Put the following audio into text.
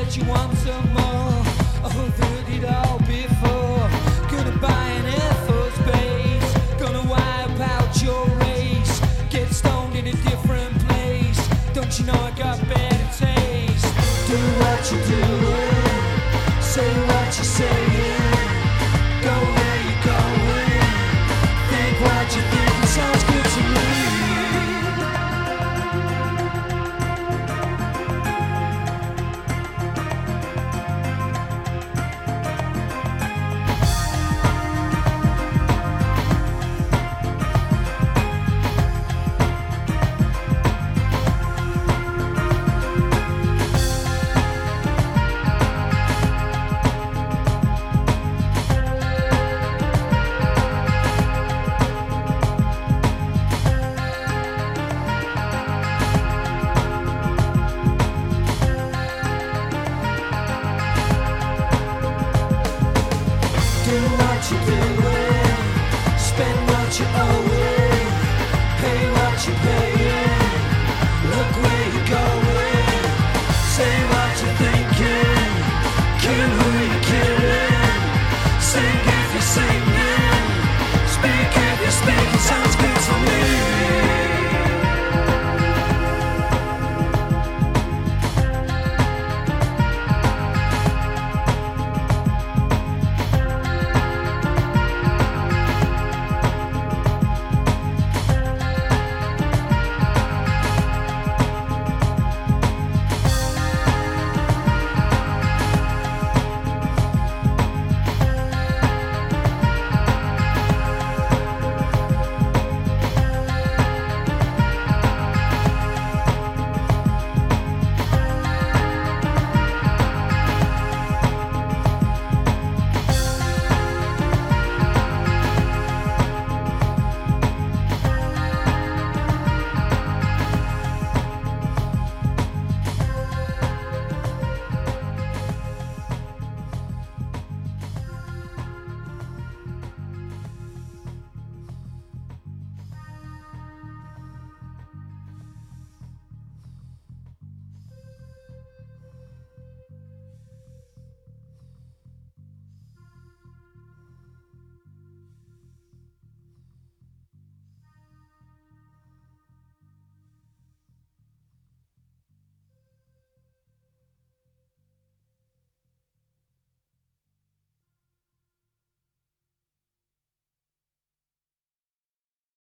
that you want some more. Oh, heard it all before. Gonna buy an Air Force base. Gonna wipe out your race. Get stoned in a different place. Don't you know I got better taste? Do what you're doing. Say what you're saying. Go where you're going. Think what you think. It sounds good to me. Do what you're doing, spend what you owe.